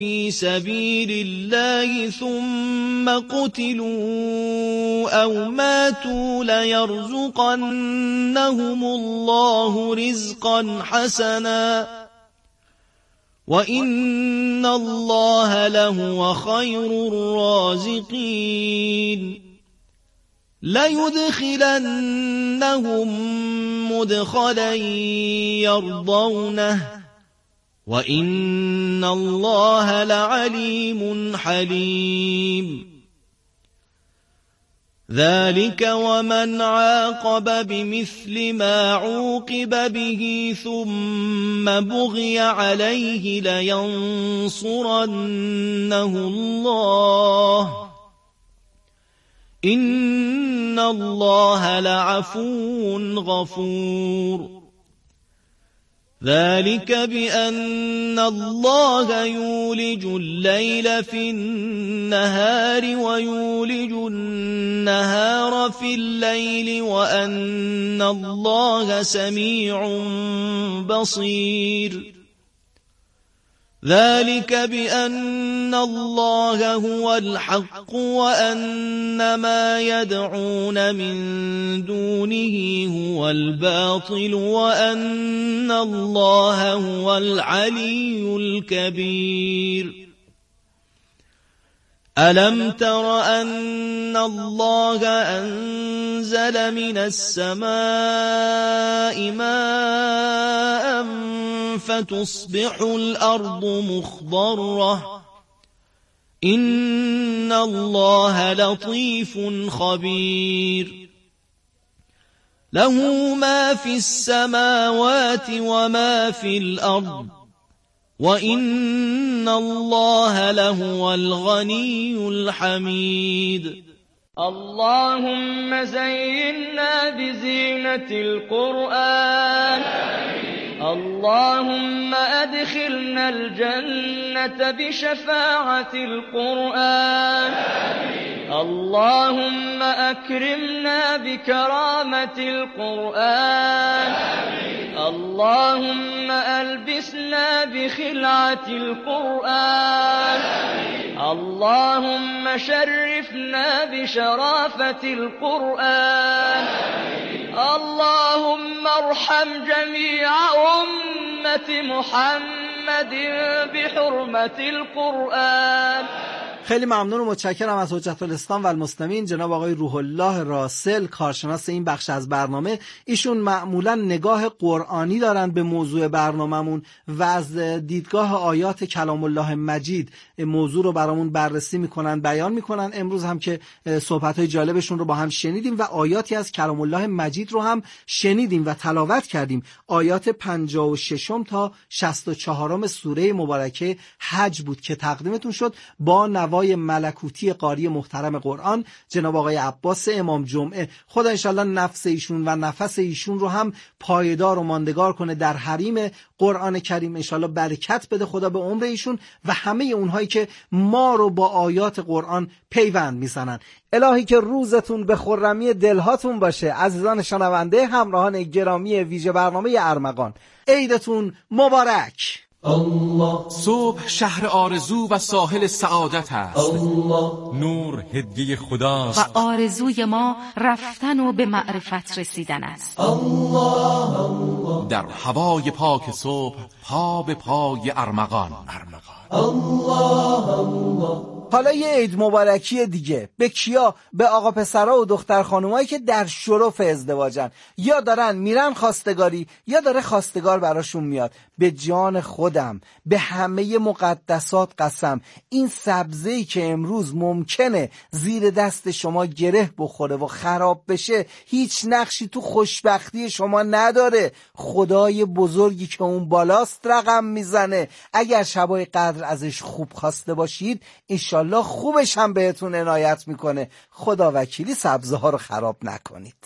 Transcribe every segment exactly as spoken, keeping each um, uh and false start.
في سبيل الله ثم قتلوا أو ماتوا ليرزقنهم الله رزقا حسنا وإن الله لهو خير الرازقين ليدخلنهم مدخلا يرضونه وَإِنَّ اللَّهَ لَعَلِيمٌ حَلِيمٌ ذَلِكَ وَمَنْ عَاقَبَ بِمِثْلِ مَا عُوقِبَ بِهِ ثُمَّ بُغِيَ عَلَيْهِ لَيَنصُرَنَّهُ اللَّهُ إِنَّ اللَّهَ لَعَفُوٌّ غَفُورٌ ذلك بأن الله يولج الليل في النهار ويولج النهار في الليل وأن الله سميع بصير ذلك بأن الله هو الحق وأن ما يدعون من دونه هو الباطل وأن الله هو العلي الكبير ألم تر أن الله أنزل من السماء ماء فتصبح الأرض مخضرة إن الله لطيف خبير له ما في السماوات وما في الأرض وَإِنَّ اللَّهَ لَهُوَ الْغَنِيُّ الْحَمِيدُ اللهم زينا بزينة القرآن اللهم أدخلنا الجنة بشفاعة القرآن اللهم أكرمنا بكرامة القرآن اللهم ألبسنا بخلعة القرآن اللهم شرفنا بشرافة القرآن اللهم ارحم جميع أمة محمد بحرمة القرآن. خیلی ممنون و متشکرم از حجت الاسلام و المسلمین جناب آقای روح الله راسل، کارشناس این بخش از برنامه. ایشون معمولا نگاه قرآنی دارن به موضوع برنامه‌مون و از دیدگاه آیات کلام الله مجید موضوع رو برامون بررسی میکنن، بیان میکنن. امروز هم که صحبت‌های جالبشون رو با هم شنیدیم و آیاتی از کلام الله مجید رو هم شنیدیم و تلاوت کردیم. آیات پنجاه و شش تا شصت و چهار سوره مبارکه حج بود که تقدیمتون شد با نوای ملکوتی قاری محترم قرآن جناب آقای عباس امام جمعه. خدا انشالله نفس ایشون و نفس ایشون رو هم پایدار و ماندگار کنه در حریم قرآن کریم. انشالله برکت بده خدا به عمر ایشون و همه اونهایی که ما رو با آیات قرآن پیوند میزنن. الهی که روزتون به خرمی دلهاتون باشه. عزیزان شنونده، همراهان گرامی ویژه برنامه ارمغان، عیدتون مبارک. الله صبح شهر آرزو و ساحل سعادت است. الله نور هدیه خداست و آرزوی ما رفتن و به معرفت رسیدن است. الله الله در هوای پاک صبح پا به پای ارمغان. الله الله. حالا یه عید مبارکی دیگه به کیا؟ به آقا پسرها و دختر خانومایی که در شرف ازدواجن، یا دارن میرن خواستگاری یا داره خواستگار براشون میاد. به جان خودم به همه مقدسات قسم، این سبزه‌ای که امروز ممکنه زیر دست شما گره بخوره و خراب بشه هیچ نقشی تو خوشبختی شما نداره. خدای بزرگی که اون بالاست رقم میزنه. اگر شبای قدر ازش خوب خواسته باشید انشالله خوبش هم بهتون عنایت میکنه. خدا وکیلی سبزه ها رو خراب نکنید.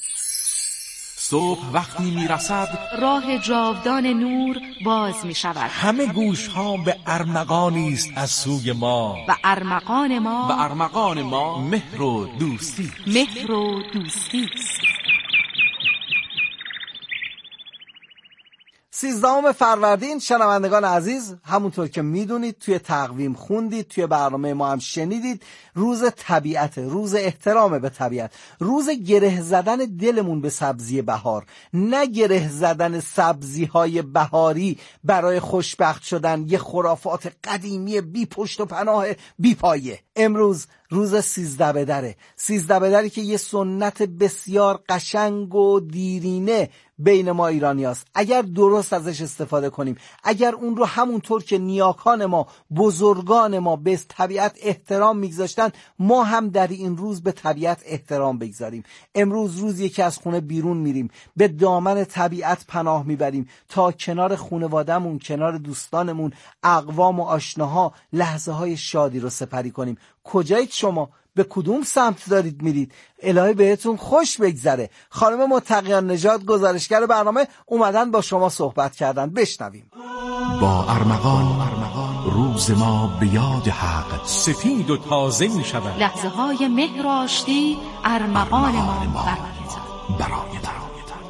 صبح وقتی میرسد راه جاودان نور باز میشود. همه گوش ها به ارمغانی است از سوی ما و ارمغان ما و ارمغان ما مهر و دوستی مهر و دوستی است. سیزدهم فروردین شنوندگان عزیز، همونطور که میدونید توی تقویم خوندید، توی برنامه ما هم شنیدید، روز طبیعت، روز احترام به طبیعت، روز گره زدن دلمون به سبزی بهار، نه گره زدن سبزی های بهاری برای خوشبخت شدن، یه خرافات قدیمی بی پشت و پناه بی پایه. امروز روز سیزده بدره، سیزده بدری که یه سنت بسیار قشنگ و دیرینه بین ما ایرانی هست. اگر درست ازش استفاده کنیم، اگر اون رو همونطور که نیاکان ما، بزرگان ما به طبیعت احترام میگذاشتن، ما هم در این روز به طبیعت احترام بگذاریم. امروز روزیه که از خونه بیرون میریم، به دامن طبیعت پناه میبریم تا کنار خانواده‌مون، کنار دوستانمون، اقوام و آشناها لحظه های شادی رو سپری کنیم. کجایید شما؟ به کدوم سمت دارید میرید؟ الهی بهتون خوش بگذره. خانم متقیان نژاد گزارشگر برنامه اومدن با شما صحبت کردن، بشنویم. با ارمغان روز ما به یاد حق سفید و تازه می شود. لحظه های مهر آشتی ارمغان ما برایتان.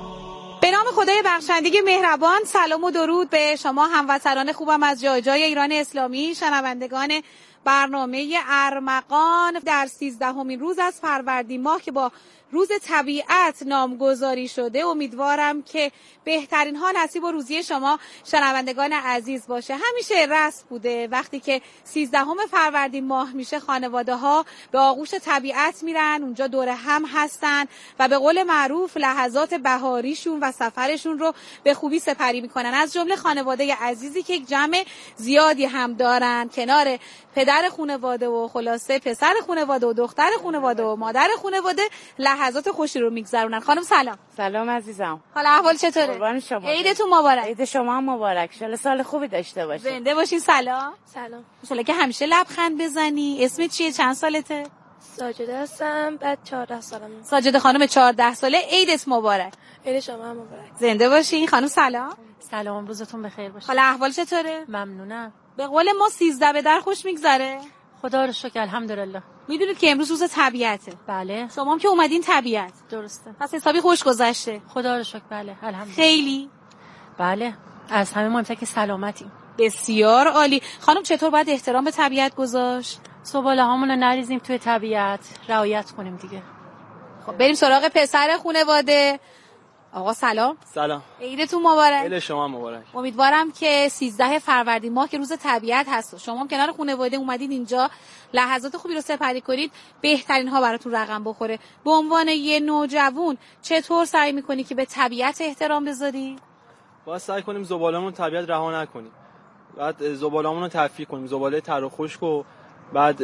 به نام خدای بخشنده مهربان، سلام و درود به شما هموطنان خوبم از جای جای ایران اسلامی، شنوندگان برنامه ارمغان در سیزدهمین روز از فروردین ماه که با روز طبیعت نامگذاری شده. امیدوارم که بهترین ها نصیب و روزی شما شنوندگان عزیز باشه. همیشه رسم بوده وقتی که سیزدهم فروردین ماه میشه، خانواده ها به آغوش طبیعت میرن، اونجا دور هم هستن و به قول معروف لحظات بهاریشون و سفرشون رو به خوبی سپری میکنن. از جمله خانواده عزیزی که یک جمع زیادی هم دارن، کنار پدر خانواده و خلاصه پسر خانواده و دختر خانواده و مادر خانواده لحظات خوشی رو میگذرونن. خانم سلام. سلام عزیزم. حالا احوال چطوره؟ قربان شما. عیدتون مبارک. عید شما هم مبارک. ان سال خوبی داشته باشید. زنده باشین. سلام. سلام. ان شاءالله که همیشه لبخند بزنی. اسمت چیه؟ چند سالته؟ ساجده هستم، بعد چهارده سالمه. ساجده خانم چهارده ساله. عیدت مبارک. عید شما هم مبارک. زنده باشین. خانم سلام. سلام، روزتون بخیر باشه. حالا احوال چطوره؟ ممنونم. به قول ما سیزده به در خوش میگذره. خدا رو شکر، الحمدلله. میدونید که امروز روز طبیعته. بله. شما هم که اومدین طبیعت. درسته. پس حسابی خوش گذشته. خدا رو شکر. بله، الحمدلله. خیلی. بله. از همه مهمتر که سلامتیم. بسیار عالی. خانم چطور باید احترام به طبیعت گذاشت؟ زباله هامون رو نریزیم توی طبیعت، رعایت کنیم دیگه. خب بریم سراغ پسر خانواده. آقا سلام. سلام. عیدتون مبارک. عید شما مبارک. امیدوارم که سیزده فروردین ماه که روز طبیعت هست، شما هم کنار خانواده اومدید اینجا لحظات خوبی رو سپری کنید، بهترین ها براتون رقم بخوره. به عنوان یه نوجوان چطور سعی میکنی که به طبیعت احترام بذاری؟ باید سعی کنیم زباله‌مون طبیعت رها نکنیم. بعد زباله‌مون رو تفکیک کنیم، زباله تر و خشک، و بعد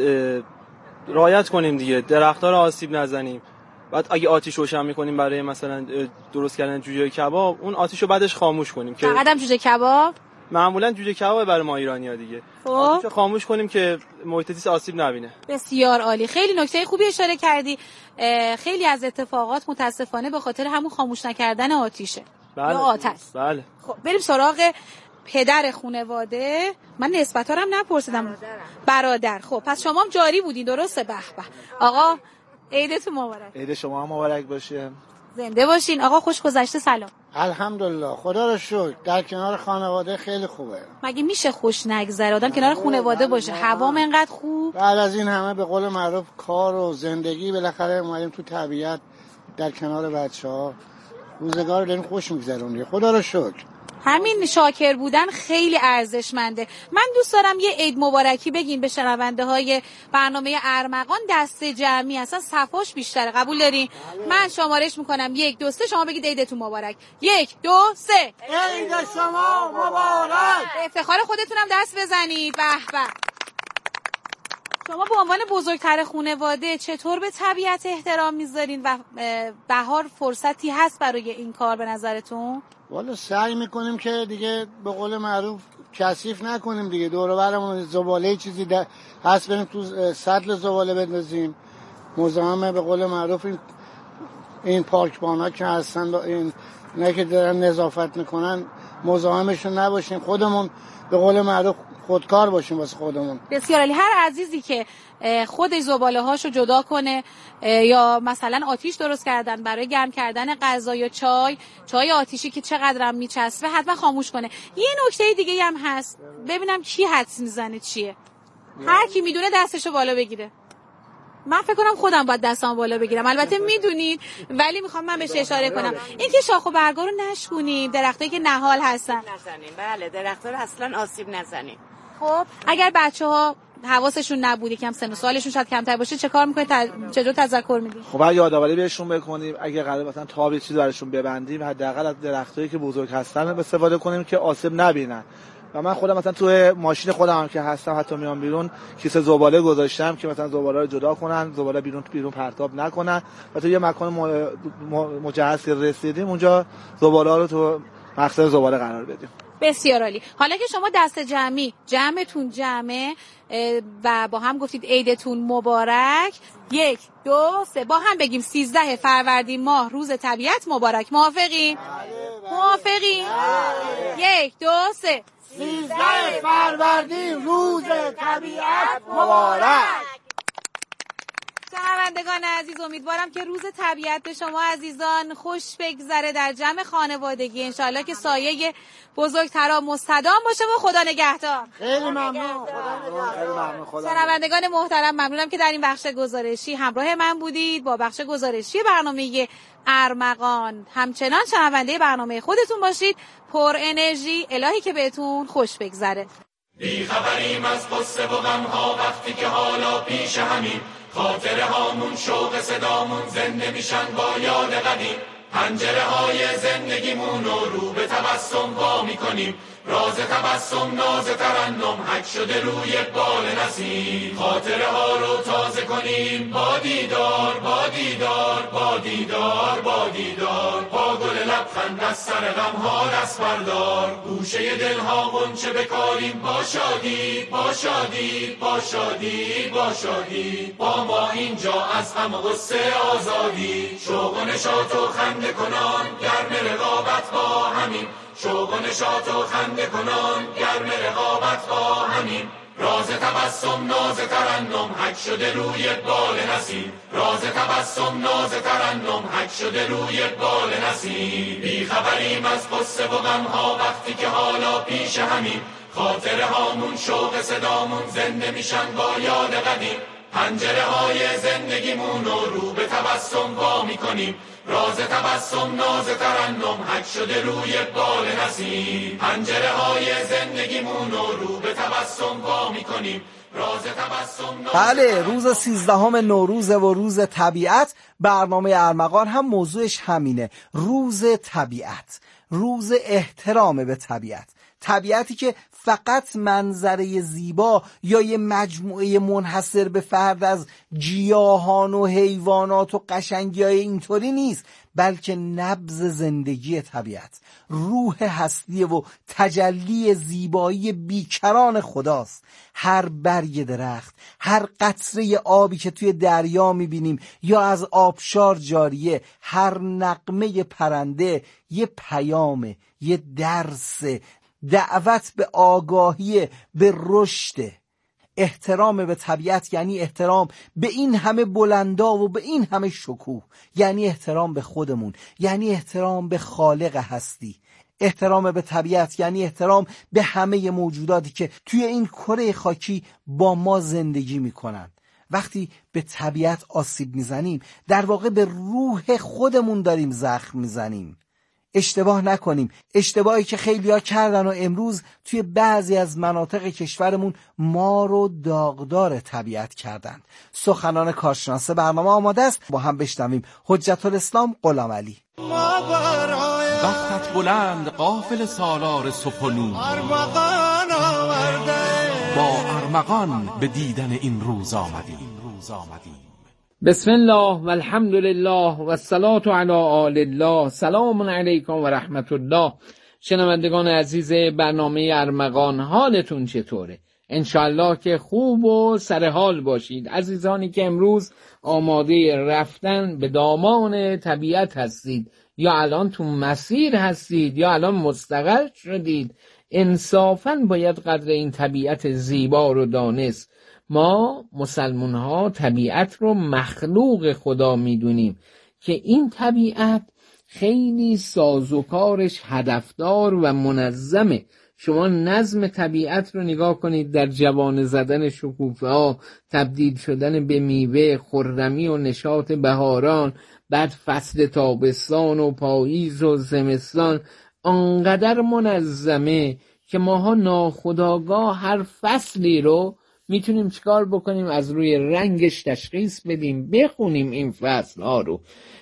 رعایت کنیم دیگه، درخت‌ها رو آسیب نزنیم. بعد اگه آتیش روشن می‌کنیم برای مثلا درست کردن جوجه کباب، اون آتیشو بعدش خاموش کنیم که فقط هم جوجه کباب معمولا جوجه کباب برای ما ایرانی‌ها دیگه. آتیشو خاموش کنیم که محیط زیست آسیب نبینه. بسیار عالی. خیلی نکته خوبی اشاره کردی. خیلی از اتفاقات متاسفانه به خاطر همون خاموش نکردن آتیشه. بله. یا آتش. بله. خب بریم سراغ پدر خانواده. من نسبت‌ها رو هم نپرسیدم. برادرم. برادر. خب پس شما هم جاری بودین، درسته؟ به به. آقا عیدتون مبارک. عید شما هم مبارک باشه. زنده باشین. آقا خوش گذشته. سلام. الحمدلله، خدا رو شکر. در کنار خانواده خیلی خوبه. مگه میشه خوش نگذره آدم کنار خانواده باشه؟ هوام انقدر خوب. بعد از این همه به قول معروف کار و زندگی، بالاخره اومدیم تو طبیعت در کنار بچه‌ها، روزگار رو داریم خوش می‌گذرونیم. خدا رو شکر. همین شاکر بودن خیلی ارزشمنده. من دوست دارم یه عید مبارکی بگین به شنونده های برنامه ارمغان، دست جمعی، اصلا صفاش بیشتره. قبول دارین؟ من شمارش میکنم یک دو سه، شما بگید عیدتون مبارک. یک دو سه. عید شما مبارک. به افتخار خودتونم دست بزنید. به به. شما به عنوان بزرگتر خانواده چطور به طبیعت احترام میذارین و بهار فرصتی هست برای این کار به نظرتون؟ والا سعی میکنیم که دیگه به قول معروف کثیف نکنیم دیگه، دور و برمون زباله چیزی هست بریم تو سطل زباله بندازیم. مزاحم به قول معروف این این پارکبانا که هستن، این نه که دارن نظافت میکنن، مزاحمشون نباشیم، خودمون به قول معروف خودکار باشیم واسه خودمون. بسیار عالی. هر عزیزی که خودش زباله هاشو جدا کنه یا مثلا آتیش درست کردن برای گرم کردن غذا یا چای، چای آتیشی که چقدرم میچسبه حتما خاموش کنه. یه نکته دیگه هم هست، ببینم کی حدس میزنه چیه. هر کی میدونه دستشو بالا بگیره. من فکر کنم خودم باید دستام بالا بگیرم، البته میدونید، ولی میخوام من بهش اشاره کنم اینکه شاخ و برگا رو نشکونیم، درختایی که نهال هستن نزنیم. بله، درخت‌ها رو اصلا آسیب نزنیم. خب اگر بچه‌ها حواسشون نبوده که هم سن و سالشون شاید کمتر باشه چه کار میکنید؟ تر... چطور تذکر میدید؟ خب باید یادآوری بهشون بکنیم اگه قرار مثلا تاب چیزی براشون ببندیم، حداقل از درختایی که بزرگ هستن استفاده کنیم که آسیب نبینن. و من خودم مثلا تو ماشین خودم هم که هستم حتی میام بیرون کیسه زباله گذاشتم که مثلا زباله رو جدا کنن، زباله بیرون بیرون پرتاب نکنن. و تو یه مکان مجهز که رسیدیم اونجا زباله رو تو مقصد زباله قرار بدیم. بسیار عالی. حالا که شما دست جمعی جمعتون جمعه و با هم گفتید عیدتون مبارک، یک دو سه با هم بگیم سیزده فروردین ماه روز طبیعت مبارک. موافقین؟ موافقین؟ یک دو سه سیزده فروردین روز طبیعت مبارک. شنوندگان عزیز، امیدوارم که روز طبیعت به شما عزیزان خوش بگذره در جمع خانوادگی. انشالله که سایه بزرگترا مستدام باشه و خدا نگهدار. خیلی ممنون. خدا شنوندگان محترم، ممنونم که در این بخش گزارشی همراه من بودید با بخش گزارشی برنامه ارمغان. همچنان شنونده برنامه خودتون باشید. پر انرژی، الهی که بهتون خوش بگذره. بی خبریم از قصه و غم‌ها وقتی که حالا پیش همین، خاطره هامون شوق صدامون زنده میشن با یاد قدیم. پنجره های زندگیمون رو رو به تبسم وا میکنیم، راز تبسم ناز ترنم حک شده روی بال نسیم. خاطره ها رو تازه کنیم با دیدار با دیدار با دیدار با دیدار، با گل لبخند از سر غم ها دست بردار. گوشه دل ها غنچه بکاریم با شادی با شادی با شادی با شادی، با ما اینجا از غم و غصه آزادی. شوق و نشاط و خنده کنان گرم رقابت با همین، شوق و نشاط و خنده کنان گرم رقابت با همین. راز تبسم ناز ترنم حک شده روی بال نسیم، راز تبسم ناز ترنم حک شده روی بال نسیم. بی خبریم از قصه و غم‌ها وقتی که حالا پیش همین، خاطره هامون شوق صدامون زنده میشن با یاد قدیم. پنجره های زندگیمون رو رو به تبسم وا میکنیم، راز تبسم ناز ترنم حک شده روی بال نسیم. پنجره های زندگیمون رو رو به تبسم وا میکنیم، راز تبسم ناز. بله، روز سیزدهم نوروز و روز طبیعت. برنامه ارمغان هم موضوعش همینه، روز طبیعت، روز احترام به طبیعت. طبیعتی که فقط منظره زیبا یا یه مجموعه منحصر به فرد از گیاهان و حیوانات و قشنگی‌های اینطوری نیست، بلکه نبض زندگی طبیعت، روح هستی و تجلی زیبایی بیکران خداست. هر برگ درخت، هر قطره آبی که توی دریا میبینیم یا از آبشار جاریه، هر نغمه پرنده یه پیامه، یه درس، دعوت به آگاهی، به رشد. احترام به طبیعت یعنی احترام به این همه بلندا و به این همه شکوه، یعنی احترام به خودمون، یعنی احترام به خالق هستی. احترام به طبیعت یعنی احترام به همه موجوداتی که توی این کره خاکی با ما زندگی میکنن. وقتی به طبیعت آسیب میزنیم در واقع به روح خودمون داریم زخم میزنیم. اشتباه نکنیم، اشتباهی که خیلی‌ها کردن و امروز توی بعضی از مناطق کشورمون ما رو داغدار طبیعت کردن. سخنان کارشناس برنامه آماده است، با هم بشنویم. حجت الاسلام غلامعلی. وقتت بلند قافل سالار صبح و نور، با ارمغان به دیدن این روز آمدیم. بسم الله و الحمد لله و الصلاة علی آل الله. سلام علیکم و رحمت الله. شنوندگان عزیز برنامه ارمغان، حالتون چطوره؟ انشالله که خوب و سرحال باشید. عزیزانی که امروز آماده رفتن به دامان طبیعت هستید یا الان تو مسیر هستید یا الان مستقر شدید. انصافاً باید قدر این طبیعت زیبا رو دانست. ما مسلمان ها طبیعت رو مخلوق خدا میدونیم که این طبیعت خیلی سازوکارش هدفدار و منظمه. شما نظم طبیعت رو نگاه کنید، در جوانه زدن شکوفه ها، تبدیل شدن به میوه، خرمی و نشاط بهاران، بعد فصل تابستان و پاییز و زمستان، انقدر منظمه که ماها ناخودآگاه هر فصلی رو میتونیم چیکار بکنیم؟ از روی رنگش تشخیص بدیم، بخونیم این فصل ها رو.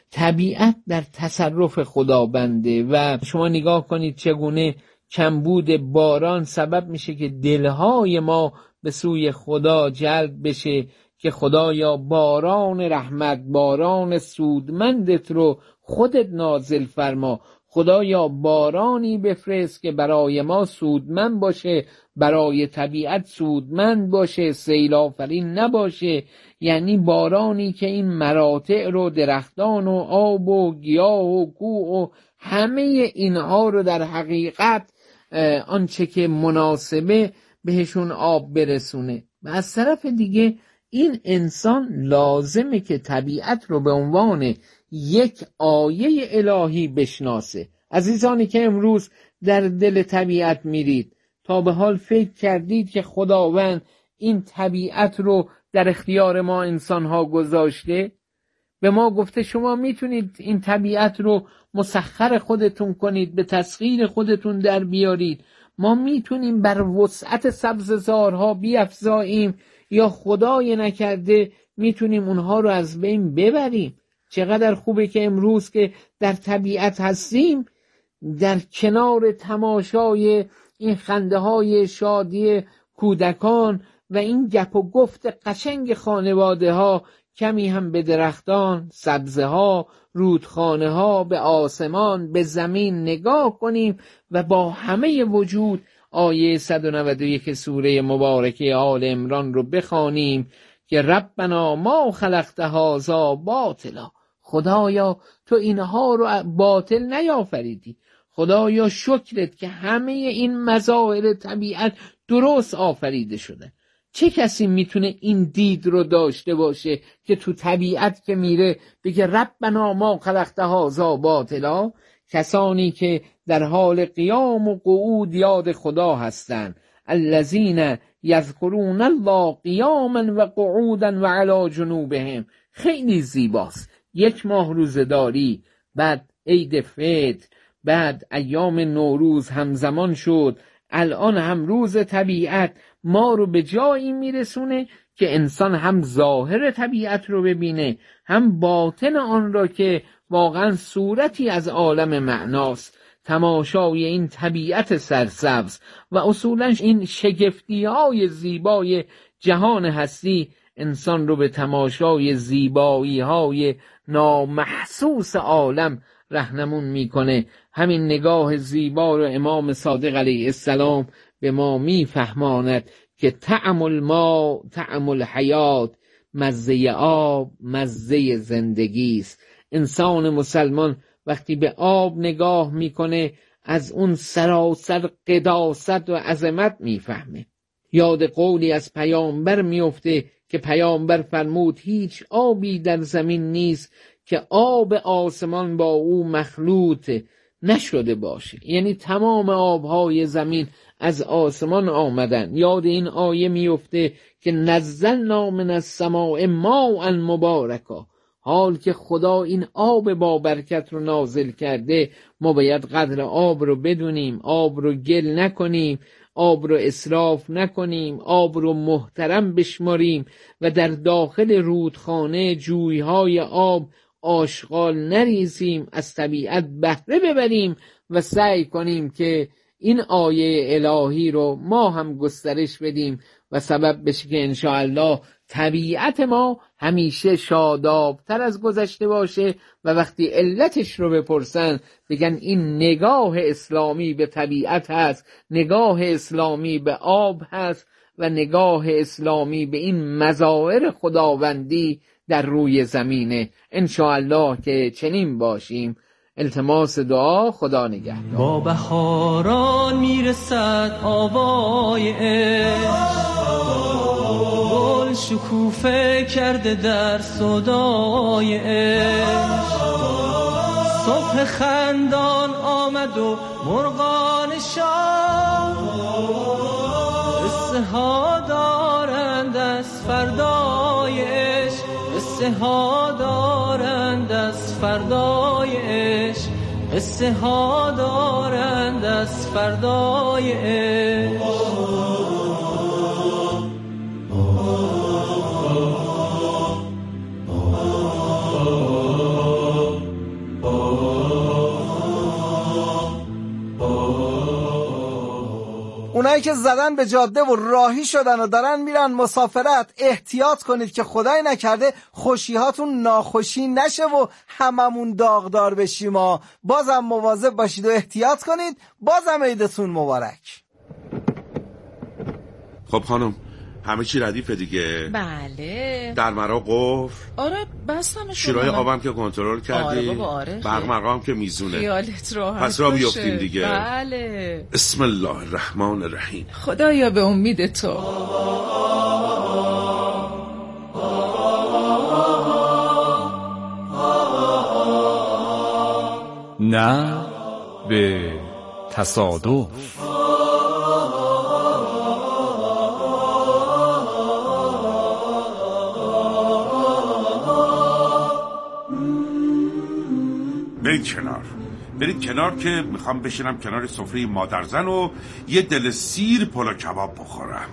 طبیعت در تصرف خداونده و شما نگاه کنید چگونه کمبود باران سبب میشه که دلهای ما به سوی خدا جلب بشه که خدایا باران رحمت، باران سودمندت رو خودت نازل فرما. خدایا بارانی بفرست که برای ما سودمند باشه، برای طبیعت سودمند باشه، سیل آفرین نباشه. یعنی بارانی که این مراتع رو، درختان و آب و گیاه و کوه و همه اینها رو در حقیقت آنچه که مناسبه بهشون آب برسونه. و از طرف دیگه این انسان لازمه که طبیعت رو به عنوان یک آیه الهی بشناسه. عزیزانی که امروز در دل طبیعت میرید، تا به حال فکر کردید که خداوند این طبیعت رو در اختیار ما انسان‌ها گذاشته؟ به ما گفته شما میتونید این طبیعت رو مسخر خودتون کنید، به تسخیر خودتون در بیارید. ما میتونیم بر وسعت سبززارها بیفزاییم یا خدای نکرده میتونیم اونها رو از بین ببریم. چقدر خوبه که امروز که در طبیعت هستیم، در کنار تماشای این خنده های شادی کودکان و این گپ و گفت قشنگ خانواده ها، کمی هم به درختان، سبزه ها، رودخانه ها، به آسمان، به زمین نگاه کنیم و با همه وجود آیه صد و نود و یک سوره مبارکه آل عمران رو بخوانیم که ربنا ما خلقت هذا باطلا. خدایا تو اینها رو باطل نیافریدی. خدایا شکرت که همه این مظاهر طبیعت درست آفریده شده. چه کسی میتونه این دید رو داشته باشه که تو طبیعت که میره بگه ربنا ما خلقت هذا باطلا؟ کسانی که در حال قیام و قعود یاد خدا هستند، الذین یذکرون الله قیاما و قعودا و علی جنوبهم. خیلی زیباست. یک ماه روزداری، بعد عید فطر، بعد ایام نوروز همزمان شد، الان هم روز طبیعت ما رو به جایی میرسونه که انسان هم ظاهر طبیعت رو ببینه، هم باطن آن را که واقعا صورتی از عالم معناست. تماشای این طبیعت سرسبز و اصولاً این شگفتی های زیبای جهان هستی انسان رو به تماشای زیبایی های نامحسوس عالم راهنمون میکنه. همین نگاه زیبا رو امام صادق علیه السلام به ما میفهماند که طعم الماء طعم الحیات، مزه آب مزه زندگی است. انسان مسلمان وقتی به آب نگاه میکنه از اون سراسر قداست و عظمت میفهمه. یاد قولی از پیامبر میفته که پیامبر فرمود هیچ آبی در زمین نیست که آب آسمان با او مخلوط نشده باشه. یعنی تمام آبهای زمین از آسمان آمدن. یاد این آیه میفته که نزلنا من السماء ماء مبارکا. حال که خدا این آب با برکت رو نازل کرده، ما باید قدر آب رو بدونیم، آب رو گل نکنیم، آب رو اسراف نکنیم، آب رو محترم بشماریم و در داخل رودخانه جویهای آب آشغال نریزیم، از طبیعت بهره ببریم و سعی کنیم که این آیه الهی رو ما هم گسترش بدیم و سبب بشه که انشاءالله طبیعت ما همیشه شادابتر از گذشته باشه و وقتی علتش رو بپرسن بگن این نگاه اسلامی به طبیعت هست، نگاه اسلامی به آب هست و نگاه اسلامی به این مظاهر خداوندی در روی زمینه. انشاءالله که چنین باشیم. التماس دعا. خدا نگهدار. با بهاران میرسد آوای عشق، گل شکوفه کرده در صدای عشق. صبح خندان آمد و مرغان شاه قصه ها دارند از فردای عشق، قصه ها دارند از فردای عشق، قصه ها دارند از فردای عشق. اونایی که زدن به جاده و راهی شدن و دارن میرن مسافرت، احتیاط کنید که خدای نکرده خوشیهاتون ناخوشی نشه و هممون داغدار بشیم. و بازم مواظب باشید و احتیاط کنید. بازم عیدتون مبارک. خب خانم همه چی ردیفه دیگه؟ بله. در مرا قفل؟ آره بستم. شیرای آبم که کنترل کردی؟ آره بابا آره. برق که میزونه. خیالت راحت پس را بیافتیم دیگه. بله. بسم الله الرحمن الرحیم. خدایا به امید تو. نه به تصادف. برید کنار، برید کنار که میخوام بشینم کنار سفره مادرزن و یه دل سیر پلو کباب بخورم.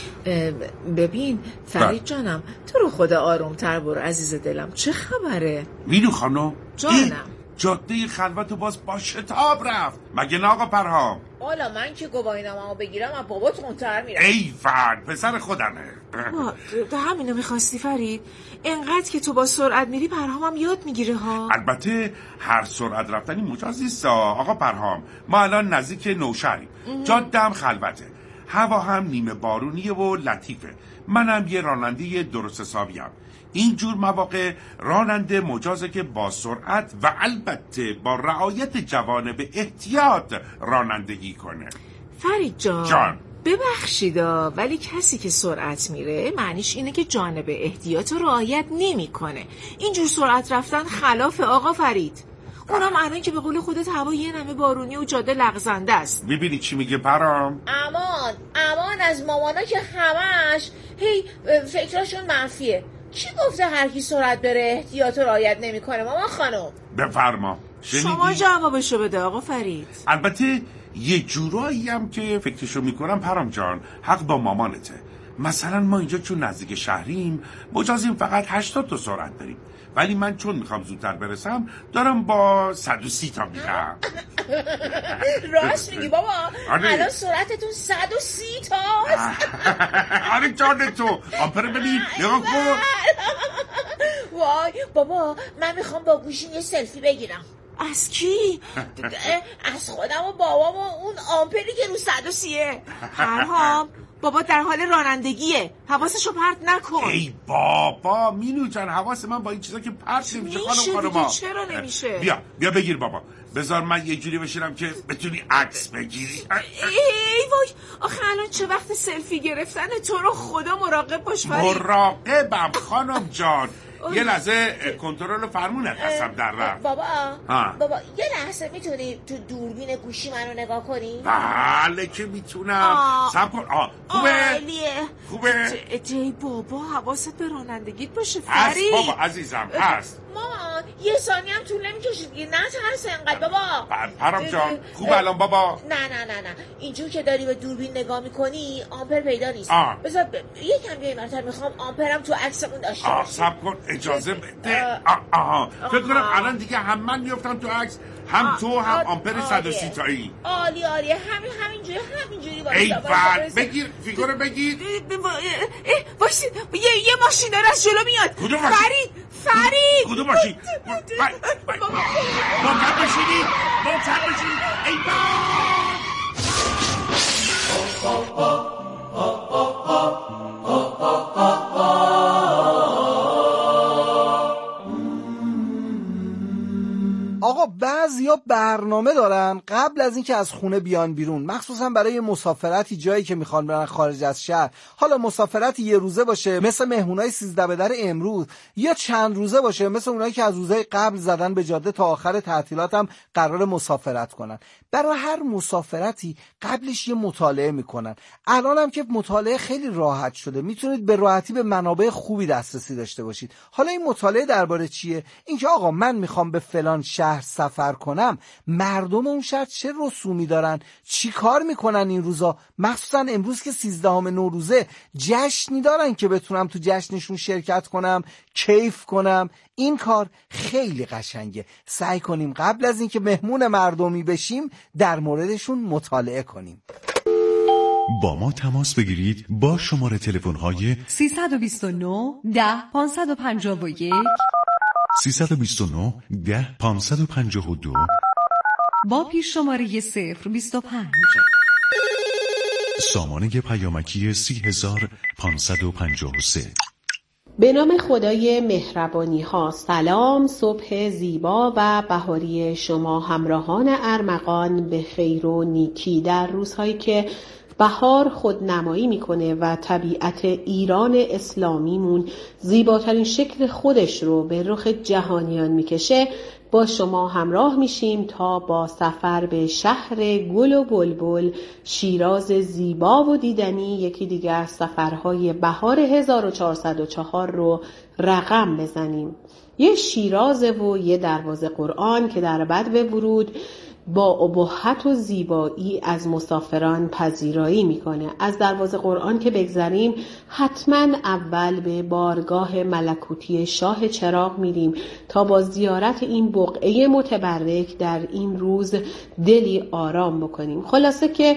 ببین فرید جانم، تو رو خدا آرومتر برو عزیز دلم. چه خبره؟ وینو خانم جانم، جاده خلوت باز با شتاب رفت مگه نه آقا پرهام؟ حالا من که گواهینامه‌مو بگیرم از بابا تندتر میرم. ای فرد پسر خودمه. تو همینو میخواستی فرید؟ انقدر که تو با سرعت میری پرهامم یاد میگیره ها. البته هر سرعت رفتنی مجاز نیست آقا پرهام. ما الان نزدیک نوشهریم، جاده هم خلوته، هوا هم نیمه بارونیه و لطیفه. منم یه راننده درست حسابیم. اینجور مواقع راننده مجازه که با سرعت و البته با رعایت جوانب احتیاط رانندگی کنه. فرید جان, جان. ببخشیدا ولی کسی که سرعت میره معنیش اینه که جانب احتیاط رو رعایت نمیکنه. اینجور سرعت رفتن خلاف آقا فرید. اونم الان که به قول خودت هوا یه نمه بارونی و جاده لغزنده است. میبینی چی میگه پرام؟ امان امان از مامانا که همش هی فکراشون منفیه. کی گفته هر کی سرعت بره احتیاط و رعایت نمیکنه مامان خانم؟ بفرما. شما جوابشو بده آقا فرید. البته یه جورایی هم که فکرشو میکنم پرام جان حق با مامانته. مثلا ما اینجا چون نزدیک شهریم مجازیم فقط هشتاد تا سرعت بریم، ولی من چون میخوام زودتر برسم دارم با صد و سی تا میرم. راست میگی بابا؟ آره. الان سرعتتون صد و سی تاست. آره جان تو آمپر ببین نگاه کن. وای بابا من میخوام با گوشیم یه سلفی بگیرم. از کی؟ از خودم و بابام و اون آمپری که رو صد و سیه. پرهام بابا در حال رانندگیه، حواسشو پرت نکن. ای بابا مینو جان حواس من با این چیزا که پرت نمیشه خانم خانم. چرا نمیشه؟ بیا بیا بگیر بابا. بذار من یه جوری بشینم که بتونی عکس بگیری. ای وای آخه الان چه وقت سلفی گرفتن؟ تو رو خدا مراقب باش فرید. مراقبم خانم جان. یه لحظه کنترل فرمونت هستم در رفت. بابا ها. بابا یه لحظه میتونی تو دوربین گوشی منو نگاه کنی؟ بله که میتونم. صبر کن. آه خوبه؟ عالیه. خوبه؟ ای بابا حواست به رانندگیت باشه فرید. هست بابا عزیزم هست. مامان یه ثانیه هم طول نمیکشید دیگه، نه ترس انقدر بابا. پرام جان خوب الان بابا؟ نه نه نه نه اینجور که داری به دوربین نگاه میکنی آمپر پیدا نیست. بذار ب... یکم بیای مرتب میخوام آمپرم تو عکسمون داشته باشه. صبر کن اجازه بده. آها فکر کنم الان دیگه هم من میافتم تو عکس هم تو هم آمپر صد و سی تایی. عالی عالی همین همینجوری همینجوری باشه. ای بابا بگیر فیگور بگیر. وایس یه یه ماشین داره از جلو میاد. فرید فرید کدوم ماشین؟ محکم بشینید محکم بشینید. ای آقا بعضی ها برنامه دارن قبل از اینکه از خونه بیان بیرون، مخصوصا برای مسافرتی جایی که میخوان برن خارج از شهر، حالا مسافرتی یه روزه باشه مثل مهمونای سیزده به در امروز، یا چند روزه باشه مثل اونایی که از روزهای قبل زدن به جاده تا آخر تعطیلات هم قرار مسافرت کنن. برای هر مسافرتی قبلش یه مطالعه میکنن. الان هم که مطالعه خیلی راحت شده، میتونید به راحتی به منابع خوبی دسترسی داشته باشید. حالا این مطالعه درباره چیه؟ اینکه آقا من میخوام به فلان شهر سفر کنم، مردم اون شهر چه رسومی دارن، چی کار میکنن این روزا، مخصوصا امروز که سیزدهم نوروزه، جشنی دارن که بتونم تو جشنشون شرکت کنم، کیف کنم. این کار خیلی قشنگه. سعی کنیم قبل از اینکه مهمون مردمی بشیم در موردشون مطالعه کنیم. با ما تماس بگیرید با شماره تلفن های سیصد و بیست و نه ده پانصد و پنجاه و یک سیصد و بیست و نه ده پانصد و پنجاه و دو با پیش شماره صفر بیست و پنج. سامانه پیامکی سی هزار پانصد و پنجاه و سه. به نام خدای مهربانی ها. سلام، صبح زیبا و بهاری شما همراهان ارمغان به خیر و نیکی. در روزهایی که بهار خودنمایی میکنه و طبیعت ایران اسلامیمون زیباترین شکل خودش رو به رخ جهانیان میکشه، با شما همراه میشیم تا با سفر به شهر گل و بلبل، شیراز زیبا و دیدنی، یکی دیگه از سفرهای بهار هزار و چهارصد و چهار رو رقم بزنیم. یه شیرازه و یه دروازه قرآن که در بدو ورود با ابهت و زیبایی از مسافران پذیرایی میکنه. از دروازه قرآن که بگذریم حتما اول به بارگاه ملکوتی شاه چراغ میریم تا با زیارت این بقعه متبرک در این روز دلی آرام بکنیم. خلاصه که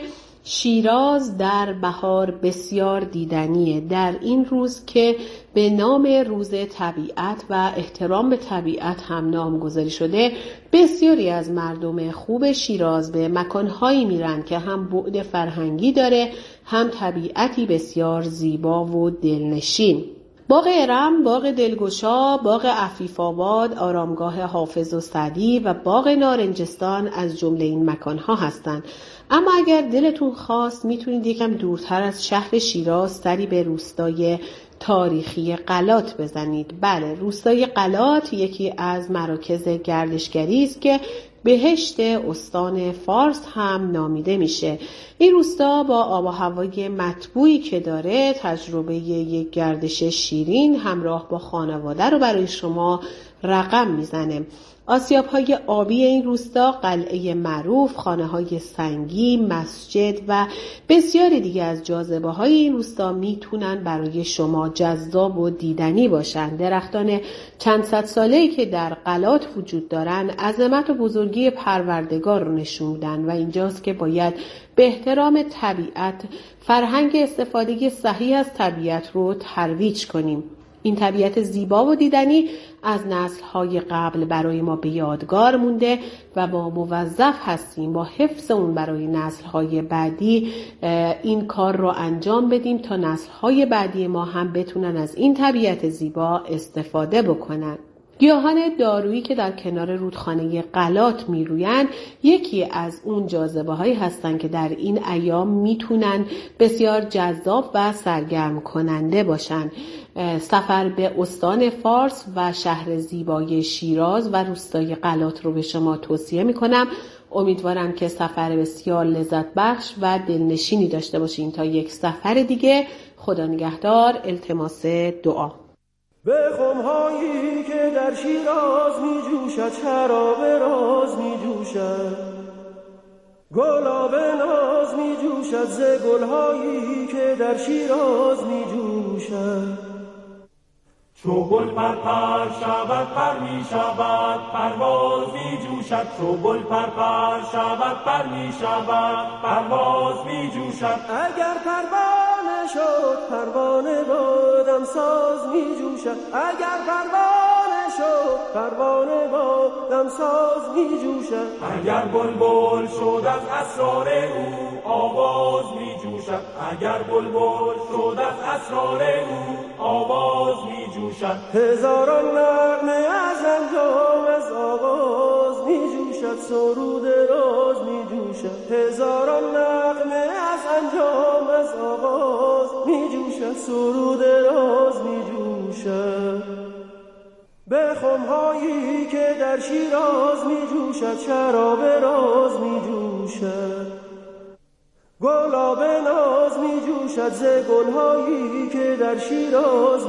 شیراز در بهار بسیار دیدنیه. در این روز که به نام روز طبیعت و احترام به طبیعت هم نامگذاری شده، بسیاری از مردم خوب شیراز به مکانهایی میرن که هم بعد فرهنگی داره، هم طبیعتی بسیار زیبا و دلنشین. باغ ارم، باغ دلگشا، باغ عفیف آباد، آرامگاه حافظ و سعدی و باغ نارنجستان از جمله این مکانها هستند. اما اگر دلتون خواست میتونید یکم دورتر از شهر شیراز سری به روستای تاریخی قلات بزنید. بله، روستای قلات یکی از مراکز گردشگری است که بهشت استان فارس هم نامیده میشه. این روستا با آب و هوای مطبوعی که داره تجربه یک گردش شیرین همراه با خانواده رو برای شما رقم میزنه. آسیاب‌های آبی این روستا، قلعه معروف، خانه‌های سنگی، مسجد و بسیاری دیگه از جاذبه‌های این روستا میتونن برای شما جذاب و دیدنی باشن. درختان چند صد ساله‌ای که در قلات وجود دارن عظمت و بزرگی پروردگار رو نشون میدن و اینجاست که باید به احترام طبیعت فرهنگ استفاده صحیح از طبیعت رو ترویج کنیم. این طبیعت زیبا و دیدنی از نسل‌های قبل برای ما به یادگار مونده و ما موظف هستیم با حفظ اون برای نسل‌های بعدی این کار رو انجام بدیم تا نسل‌های بعدی ما هم بتونن از این طبیعت زیبا استفاده بکنن. گیاهان دارویی که در کنار رودخانه قلات میروین یکی از اون جاذبه هایی هستن که در این ایام میتونن بسیار جذاب و سرگرم کننده باشن. سفر به استان فارس و شهر زیبای شیراز و روستای قلات رو به شما توصیه میکنم. امیدوارم که سفر بسیار لذت بخش و دلنشینی داشته باشین. تا یک سفر دیگه، خدا نگهدار. التماس دعا. به خمهایی که در شیراز می جوشد، شراب راز می جوشد، گلاب ناز می جوشد ز گلهایی که در شیراز می جوشد. چو گل پر پر شود پر می شود، پرواز می جوشد. چو گل پر پر شود پر می شود، پرواز می جوشد. اگر پروانه شد پروانه بادم ساز می جوشد. اگر پروانه شد پروانه بادم ساز می جوشد. اگر بلبل شد از اسرار او آواز می جوشد. اگر بلبل شد از اسرار او آواز می جوشد. هزاران نغمه از انجام از آغاز می جوشد. سرود راز می جوشد هزاران نغمه از انجام از آغاز می جوشد سرود راز می جوشد به خمهایی که در شیراز می جوشد شراب راز می جوشد گلاب ناز می جوشد ز گلهایی که در شیراز